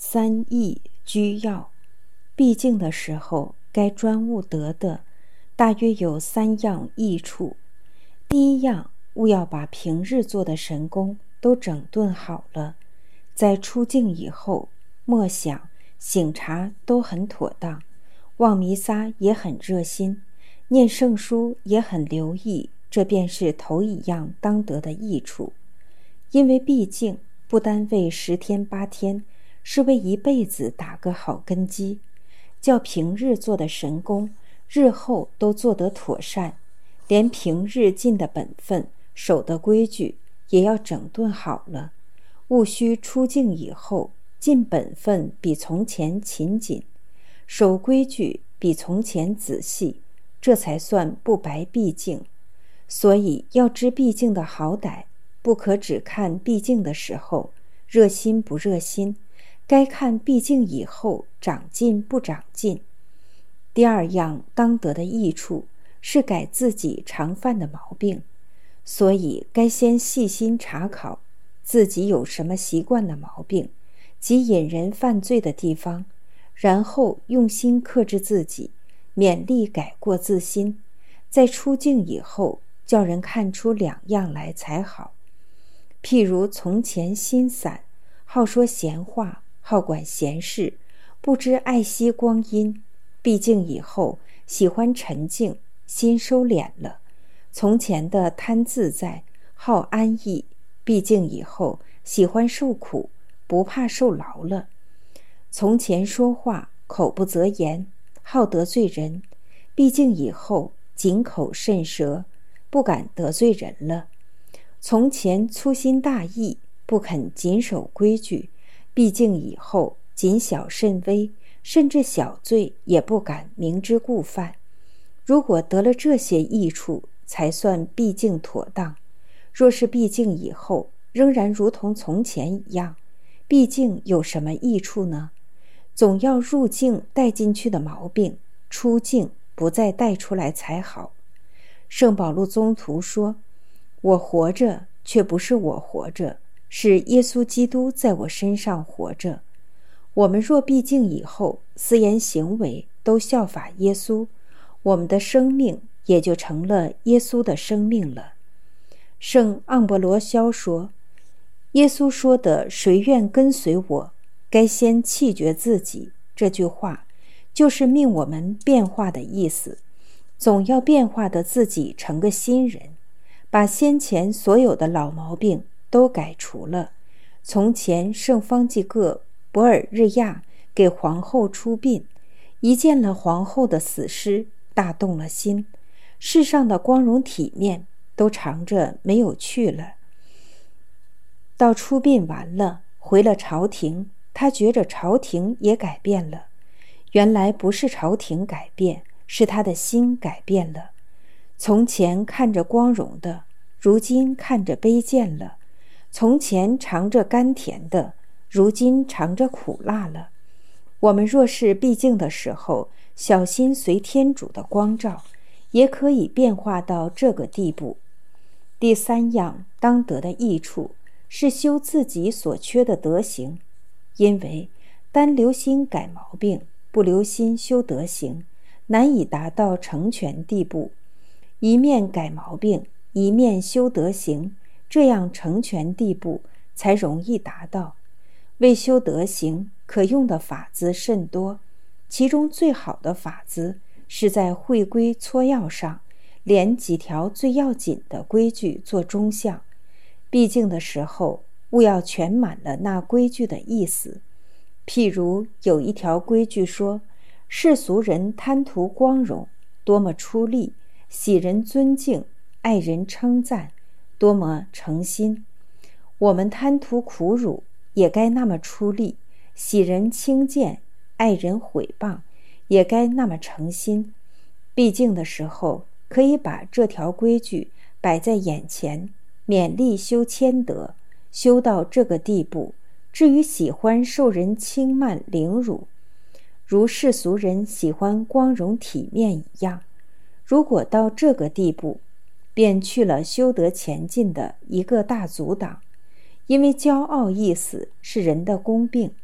三义居要。毕竟的时候，该专务得的大约有3样益处。第一样，务要把平日做的神功都整顿好了，在出境以后，默想、醒察都很妥当，望弥撒也很热心，念圣书也很留意，这便是头一样当得的益处。因为毕竟不单为10天8天，是为一辈子打个好根基，叫平日做的神功日后都做得妥善，连平日尽的本分守的规矩也要整顿好了，务须出境以后尽本分比从前勤谨，守规矩比从前仔细，这才算不白毕竟。所以要知毕竟的好歹，不可只看毕竟的时候热心不热心，该看毕竟以后长进不长进。第二样当得的益处是改自己常犯的毛病，所以该先细心查考自己有什么习惯的毛病及引人犯罪的地方，然后用心克制自己，勉力改过自新，在出境以后叫人看出2样来才好。譬如从前心散，好说闲话，好管闲事，不知爱惜光阴，毕竟以后喜欢沉静，心收敛了。从前的贪自在，好安逸，毕竟以后喜欢受苦，不怕受劳了。从前说话口不择言，好得罪人，毕竟以后谨口慎舌，不敢得罪人了。从前粗心大意，不肯谨守规矩，毕竟以后谨小慎微，甚至小罪也不敢明知故犯。如果得了这些益处，才算毕竟妥当。若是毕竟以后仍然如同从前一样，毕竟有什么益处呢？总要入境带进去的毛病，出境不再带出来才好。圣保禄宗徒说，我活着却不是我活着，是耶稣基督在我身上活着。我们若毕竟以后思言行为都效法耶稣，我们的生命也就成了耶稣的生命了。圣盎伯罗肖说，耶稣说的谁愿跟随我，该先弃绝自己，这句话就是命我们变化的意思，总要变化的自己成个新人，把先前所有的老毛病都改除了。从前圣方济各博尔日亚给皇后出殡，一见了皇后的死尸，大动了心，世上的光荣体面都尝着没有去了。到出殡完了，回了朝廷，他觉着朝廷也改变了。原来不是朝廷改变，是他的心改变了。从前看着光荣的，如今看着卑贱了；从前尝着甘甜的，如今尝着苦辣了。我们若是毕竟的时候小心随天主的光照，也可以变化到这个地步。第3样当得的益处是修自己所缺的德行，因为单留心改毛病，不留心修德行，难以达到成全地步。一面改毛病，一面修德行，这样成全地步才容易达到。为修德行可用的法子甚多，其中最好的法子是在会规撮要上连几条最要紧的规矩做中项。毕竟的时候务要全满了那规矩的意思。譬如有一条规矩说，世俗人贪图光荣，多么出力，喜人尊敬，爱人称赞，多么诚心。我们贪图苦辱，也该那么出力，喜人轻贱，爱人毁谤，也该那么诚心。毕竟的时候可以把这条规矩摆在眼前，勉力修谦德，修到这个地步。至于喜欢受人轻慢凌辱，如世俗人喜欢光荣体面一样，如果到这个地步，便去了修德前进的一个大阻挡。因为骄傲意思是人的公病，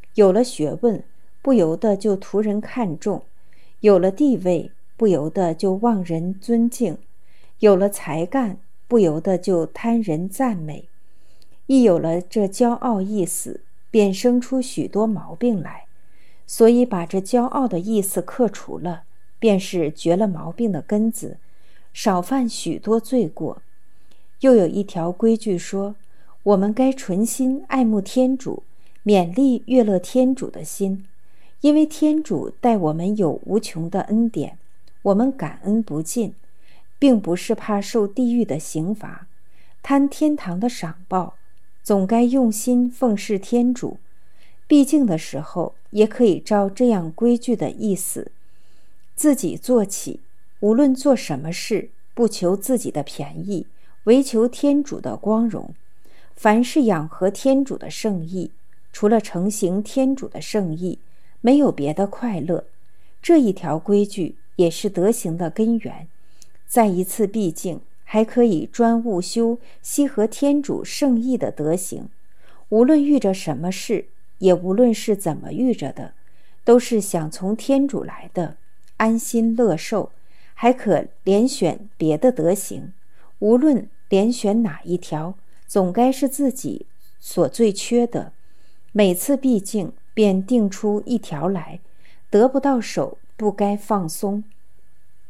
有了学问，不由得就图人看重；有了地位，不由得就望人尊敬；有了才干，不由得就贪人赞美。一有了这骄傲意思，便生出许多毛病来。所以把这骄傲的意思克除了，便是绝了毛病的根子，少犯许多罪过。又有一条规矩说，我们该存心爱慕天主，勉励悦乐天主的心，因为天主待我们有无穷的恩典，我们感恩不尽，并不是怕受地狱的刑罚，贪天堂的赏报，总该用心奉事天主。毕竟的时候，也可以照这样规矩的意思，自己做起，无论做什么事，不求自己的便宜，唯求天主的光荣。凡是养合天主的圣意，除了承行天主的圣意，没有别的快乐。这一条规矩也是德行的根源。再一次毕竟，还可以专务修悉合天主圣意的德行。无论遇着什么事，也无论是怎么遇着的，都是想从天主来的，安心乐受，还可连选别的德行。无论连选哪一条，总该是自己所最缺的。每次毕竟便定出一条来，得不到手不该放松。